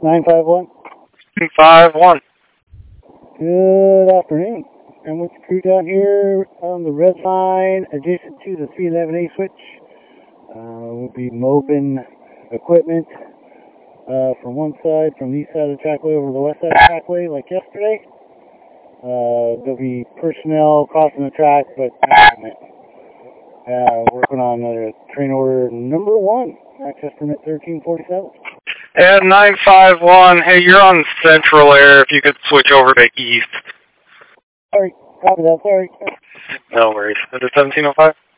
951. 251. Good afternoon. I'm with the crew down here on the red line adjacent to the 311A switch. We'll be mobing equipment from one side, from the east side of the trackway over to the west side of the trackway like yesterday. There'll be personnel crossing the track, but working on train order number 1, access permit 1347. And 951, hey, you're on Central Air. If you could switch over to East. Sorry, copy that, sorry. No worries. Is it 1705?